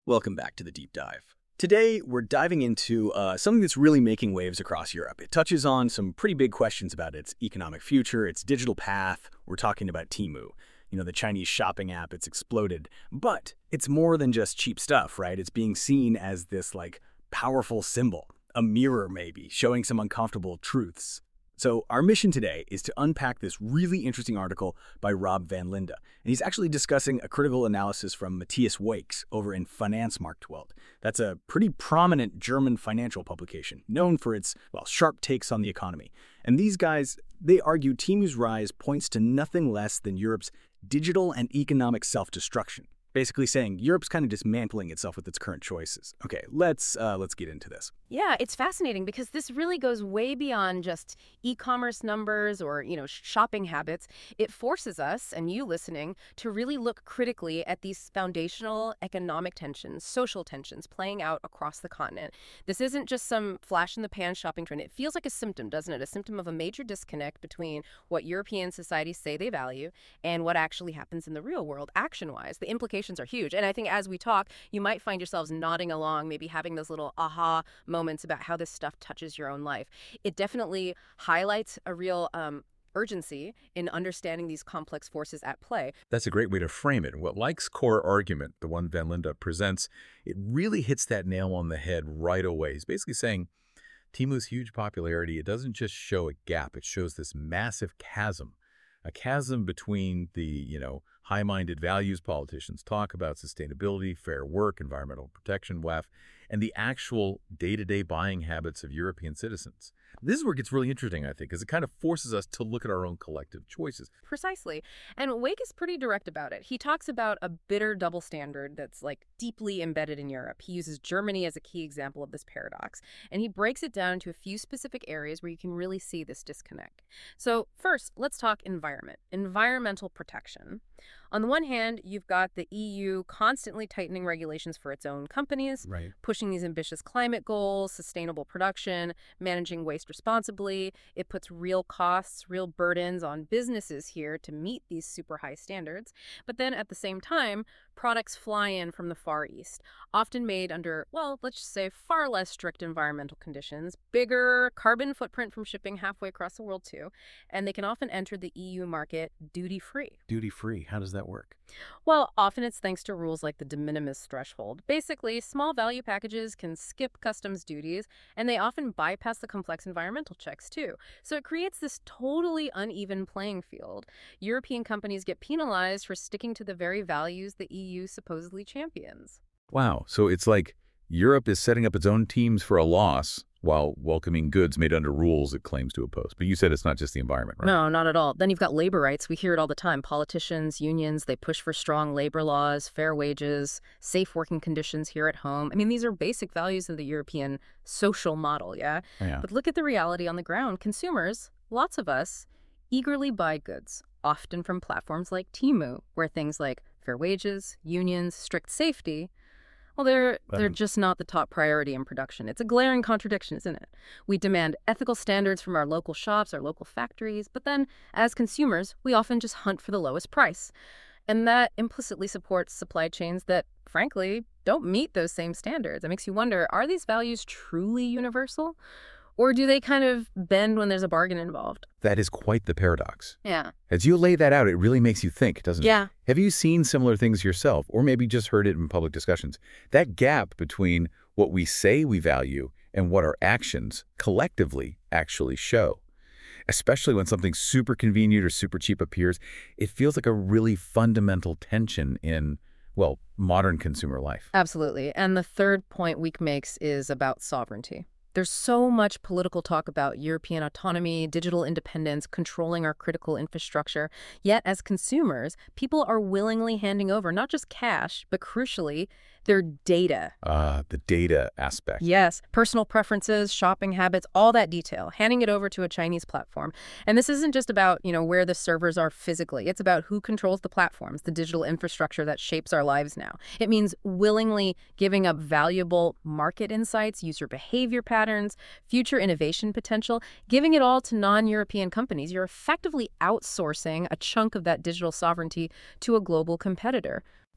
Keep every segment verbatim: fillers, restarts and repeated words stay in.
Welcome back to the Deep Dive. Today, we're diving into uh, something that's really making waves across Europe. It touches on some pretty big questions about its economic future, its digital path. We're talking about Temu, you know, the Chinese shopping app. It's exploded. But it's more than just cheap stuff, right? It's being seen as this, like, powerful symbol, a mirror maybe, showing some uncomfortable truths. So our mission today is to unpack this really interesting article by Rob van Linde. And he's actually discussing a critical analysis from Matthias Wakes over in Finanzmarktwelt. That's a pretty prominent German financial publication, known for its, well, sharp takes on the economy. And these guys, they argue Temu's rise points to nothing less than Europe's digital and economic self-destruction. Basically saying Europe's kind of dismantling itself with its current choices. Okay, let's uh, let's get into this. Yeah, it's fascinating because this really goes way beyond just e-commerce numbers or, you know, shopping habits. It forces us, and you listening, to really look critically at these foundational economic tensions, social tensions playing out across the continent. This isn't just some flash-in-the-pan shopping trend. It feels like a symptom, doesn't it? A symptom of a major disconnect between what European societies say they value and what actually happens in the real world, action-wise. The implications are huge. And I think as we talk, you might find yourselves nodding along, maybe having those little aha moments about how this stuff touches your own life. It definitely highlights a real um, urgency in understanding these complex forces at play. That's a great way to frame it. What Like's core argument, the one Van Linde presents, it really hits that nail on the head right away. He's basically saying Temu's huge popularity, it doesn't just show a gap, it shows this massive chasm. A chasm between the, you know, high-minded values politicians talk about, sustainability, fair work, environmental protection, W A F, and the actual day-to-day buying habits of European citizens. This is where it gets really interesting, I think, because it kind of forces us to look at our own collective choices. Precisely. And Wake is pretty direct about it. He talks about a bitter double standard that's like deeply embedded in Europe. He uses Germany as a key example of this paradox. And he breaks it down into a few specific areas where you can really see this disconnect. So first, let's talk environment, environmental protection. On the one hand, you've got the E U constantly tightening regulations for its own companies, Right. pushing these ambitious climate goals, sustainable production, managing waste responsibly. It puts real costs, real burdens on businesses here to meet these super high standards. But then at the same time, products fly in from the Far East, often made under, well, let's just say far less strict environmental conditions, bigger carbon footprint from shipping halfway across the world too, and they can often enter the E U market duty-free. Duty-free, how does that work? Well, often it's thanks to rules like the de minimis threshold. Basically, small value packages can skip customs duties, and they often bypass the complex environmental checks too. So it creates this totally uneven playing field. European companies get penalized for sticking to the very values the E U supposedly champions. Wow, so it's like Europe is setting up its own teams for a loss while welcoming goods made under rules it claims to oppose. But you said it's not just the environment, right? No, not at all. Then you've got labor rights. We hear it all the time. Politicians, unions, they push for strong labor laws, fair wages, safe working conditions here at home. I mean, these are basic values of the European social model, yeah? Yeah. But look at the reality on the ground. Consumers, lots of us, eagerly buy goods, often from platforms like Temu, where things like fair wages, unions, strict safety, well, they're, they're Um, just not the top priority in production. It's a glaring contradiction, isn't it? We demand ethical standards from our local shops, our local factories, but then, as consumers, we often just hunt for the lowest price. And that implicitly supports supply chains that, frankly, don't meet those same standards. It makes you wonder, are these values truly universal? Or do they kind of bend when there's a bargain involved? That is quite the paradox. Yeah. As you lay that out, it really makes you think, doesn't it? Yeah. Have you seen similar things yourself, or maybe just heard it in public discussions? That gap between what we say we value and what our actions collectively actually show. Especially when something super convenient or super cheap appears, it feels like a really fundamental tension in, well, modern consumer life. Absolutely. And the third point Week makes is about sovereignty. There's so much political talk about European autonomy, digital independence, controlling our critical infrastructure. Yet, as consumers, people are willingly handing over not just cash, but crucially, their data. Ah, the data aspect. Yes, personal preferences, shopping habits, all that detail, handing it over to a Chinese platform. And this isn't just about, you know, where the servers are physically. It's about who controls the platforms, the digital infrastructure that shapes our lives now. It means willingly giving up valuable market insights, user behavior patterns, future innovation potential, giving it all to non-European companies. You're effectively outsourcing a chunk of that digital sovereignty to a global competitor.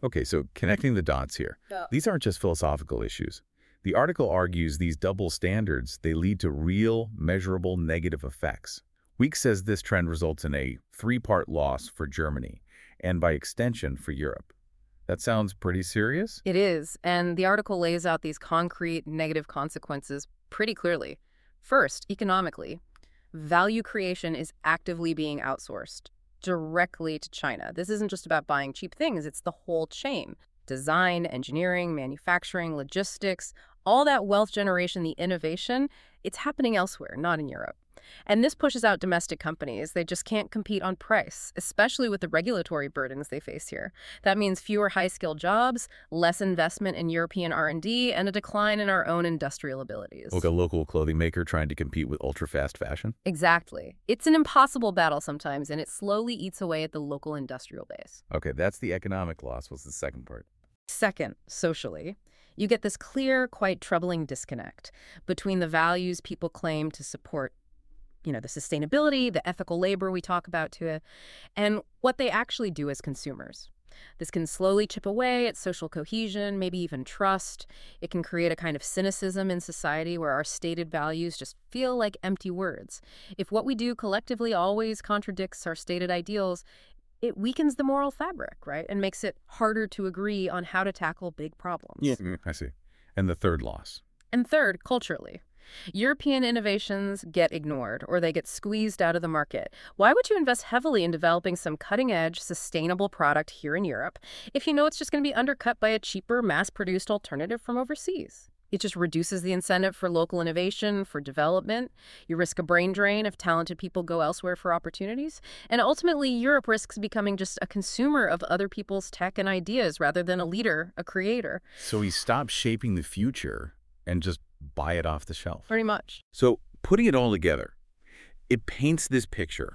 Okay, so connecting the dots here. Yeah. These aren't just philosophical issues. The article argues these double standards, they lead to real, measurable negative effects. Weeks says this trend results in a three-part loss for Germany, and by extension for Europe. That sounds pretty serious? It is, and the article lays out these concrete negative consequences pretty clearly. First, economically, value creation is actively being outsourced directly to China. This isn't just about buying cheap things, it's the whole chain. Design, engineering, manufacturing, logistics, all that wealth generation, the innovation, it's happening elsewhere, not in Europe. And this pushes out domestic companies. They just can't compete on price, especially with the regulatory burdens they face here. That means fewer high-skilled jobs, less investment in European R and D, and a decline in our own industrial abilities. Like a local clothing maker trying to compete with ultra-fast fashion? Exactly. It's an impossible battle sometimes, and it slowly eats away at the local industrial base. Okay, that's the economic loss. What's the second part? Second, socially, you get this clear, quite troubling disconnect between the values people claim to support, you know, the sustainability, the ethical labor we talk about to it, and what they actually do as consumers. This can slowly chip away at social cohesion, maybe even trust. It can create a kind of cynicism in society where our stated values just feel like empty words. If what we do collectively always contradicts our stated ideals, it weakens the moral fabric, right? And makes it harder to agree on how to tackle big problems. Yeah, I see. And the third loss? And third, culturally. European innovations get ignored or they get squeezed out of the market. Why would you invest heavily in developing some cutting-edge, sustainable product here in Europe if you know it's just going to be undercut by a cheaper, mass-produced alternative from overseas? It just reduces the incentive for local innovation, for development. You risk a brain drain if talented people go elsewhere for opportunities. And ultimately, Europe risks becoming just a consumer of other people's tech and ideas rather than a leader, a creator. So we stop shaping the future and just buy it off the shelf. Pretty much. So putting it all together, it paints this picture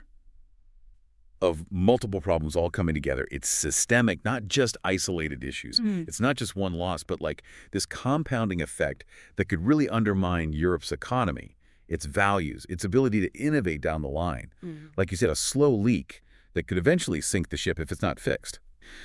of multiple problems all coming together. It's systemic, not just isolated issues. Mm. It's not just one loss, but like this compounding effect that could really undermine Europe's economy, its values, its ability to innovate down the line. Mm. Like you said, a slow leak that could eventually sink the ship if it's not fixed.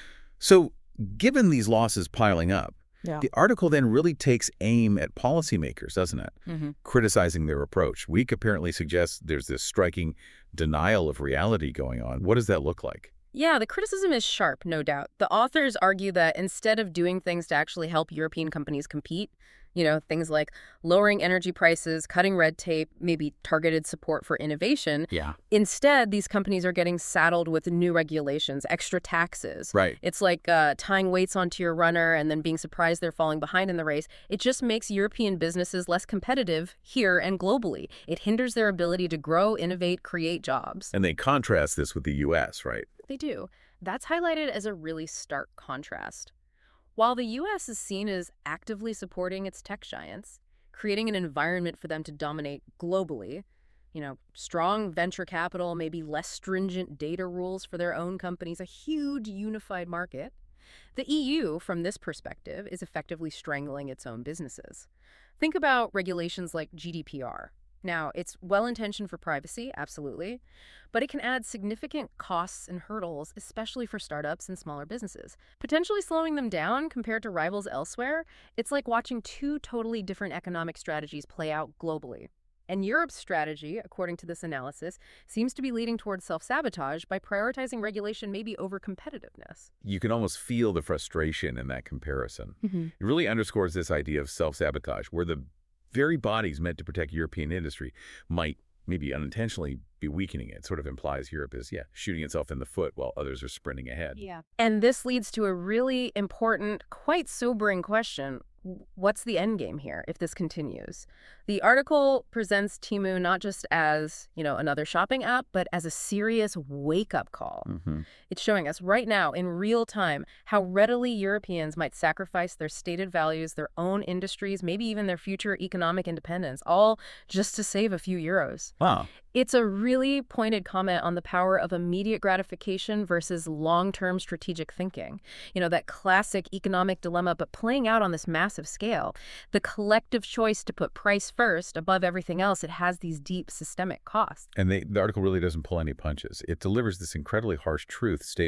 So given these losses piling up, Yeah. the article then really takes aim at policymakers, doesn't it? Mm-hmm. Criticizing their approach. Week apparently suggests there's this striking denial of reality going on. What does that look like? Yeah, the criticism is sharp, no doubt. The authors argue that instead of doing things to actually help European companies compete, you know, things like lowering energy prices, cutting red tape, maybe targeted support for innovation, Yeah. instead, these companies are getting saddled with new regulations, extra taxes. Right. It's like uh, tying weights onto your runner and then being surprised they're falling behind in the race. It just makes European businesses less competitive here and globally. It hinders their ability to grow, innovate, create jobs. And they contrast this with the U S, right? They do. That's highlighted as a really stark contrast. While the U S is seen as actively supporting its tech giants, creating an environment for them to dominate globally, you know, strong venture capital, maybe less stringent data rules for their own companies, a huge unified market, the E U, from this perspective, is effectively strangling its own businesses. Think about regulations like G D P R. Now, it's well-intentioned for privacy, absolutely, but it can add significant costs and hurdles, especially for startups and smaller businesses. Potentially slowing them down compared to rivals elsewhere, it's like watching two totally different economic strategies play out globally. And Europe's strategy, according to this analysis, seems to be leading towards self-sabotage by prioritizing regulation maybe over competitiveness. You can almost feel the frustration in that comparison. Mm-hmm. It really underscores this idea of self-sabotage, where the very bodies meant to protect European industry might maybe unintentionally be weakening it. It sort of implies Europe is, yeah, shooting itself in the foot while others are sprinting ahead. Yeah. And this leads to a really important, quite sobering question. What's the end game here if this continues? The article presents Temu not just as, you know, another shopping app, but as a serious wake-up call. Mm-hmm. It's showing us right now in real time how readily Europeans might sacrifice their stated values, their own industries, maybe even their future economic independence, all just to save a few euros. Wow. It's a really pointed comment on the power of immediate gratification versus long-term strategic thinking. You know, that classic economic dilemma, but playing out on this massive scale. The collective choice to put price first above everything else, it has these deep systemic costs. And they, the article really doesn't pull any punches. It delivers this incredibly harsh truth stating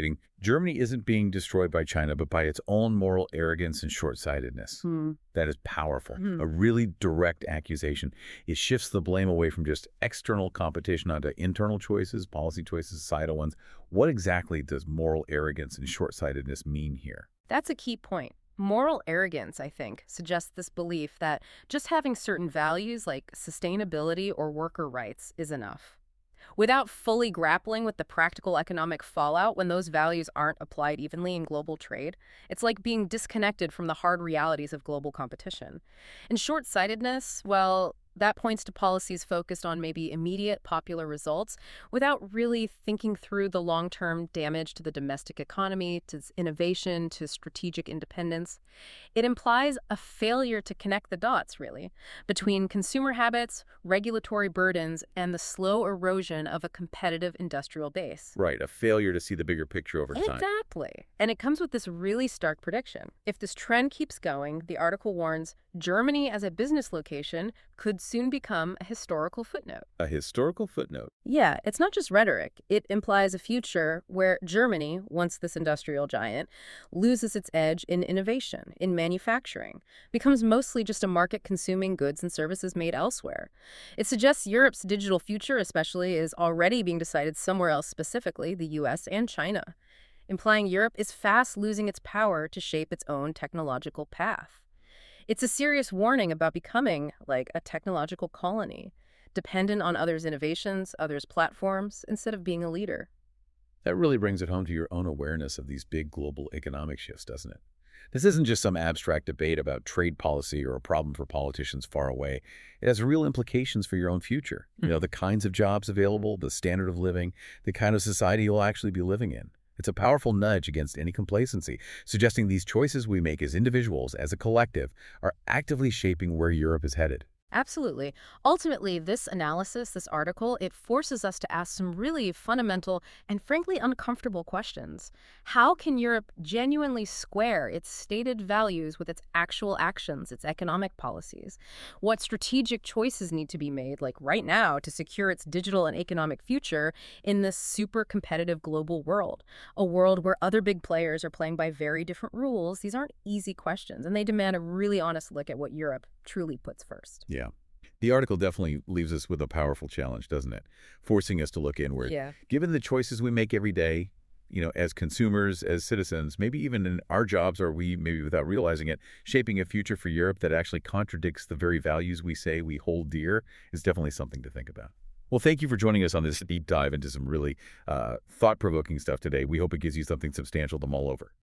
Germany isn't being destroyed by China, but by its own moral arrogance and short-sightedness. Hmm. That is powerful. Hmm. A really direct accusation. It shifts the blame away from just external competition onto internal choices, policy choices, societal ones. What exactly does moral arrogance and short-sightedness mean here? That's a key point. Moral arrogance, I think, suggests this belief that just having certain values like sustainability or worker rights is enough, without fully grappling with the practical economic fallout when those values aren't applied evenly in global trade. It's like being disconnected from the hard realities of global competition. And short-sightedness, well, that points to policies focused on maybe immediate popular results without really thinking through the long-term damage to the domestic economy, to innovation, to strategic independence. It implies a failure to connect the dots, really, between consumer habits, regulatory burdens, and the slow erosion of a competitive industrial base. Right, a failure to see the bigger picture over time. Exactly. And it comes with this really stark prediction. If this trend keeps going, the article warns Germany as a business location could soon become a historical footnote. A historical footnote. Yeah, it's not just rhetoric. It implies a future where Germany, once this industrial giant, loses its edge in innovation, in manufacturing, becomes mostly just a market consuming goods and services made elsewhere. It suggests Europe's digital future, especially, is already being decided somewhere else, specifically the U S and China, implying Europe is fast losing its power to shape its own technological path. It's a serious warning about becoming like a technological colony, dependent on others' innovations, others' platforms, instead of being a leader. That really brings it home to your own awareness of these big global economic shifts, doesn't it? This isn't just some abstract debate about trade policy or a problem for politicians far away. It has real implications for your own future. You know, the kinds of jobs available, the standard of living, the kind of society you'll actually be living in. It's a powerful nudge against any complacency, suggesting these choices we make as individuals, as a collective, are actively shaping where Europe is headed. Absolutely. Ultimately, this analysis, this article, it forces us to ask some really fundamental and frankly uncomfortable questions. How can Europe genuinely square its stated values with its actual actions, its economic policies? What strategic choices need to be made, like right now, to secure its digital and economic future in this super competitive global world? A world where other big players are playing by very different rules. These aren't easy questions, and they demand a really honest look at what Europe truly puts first. Yeah. The article definitely leaves us with a powerful challenge, doesn't it? Forcing us to look inward. Yeah. Given the choices we make every day, you know, as consumers, as citizens, maybe even in our jobs, or we, maybe without realizing it, shaping a future for Europe that actually contradicts the very values we say we hold dear is definitely something to think about. Well, thank you for joining us on this deep dive into some really uh, thought-provoking stuff today. We hope it gives you something substantial to mull over.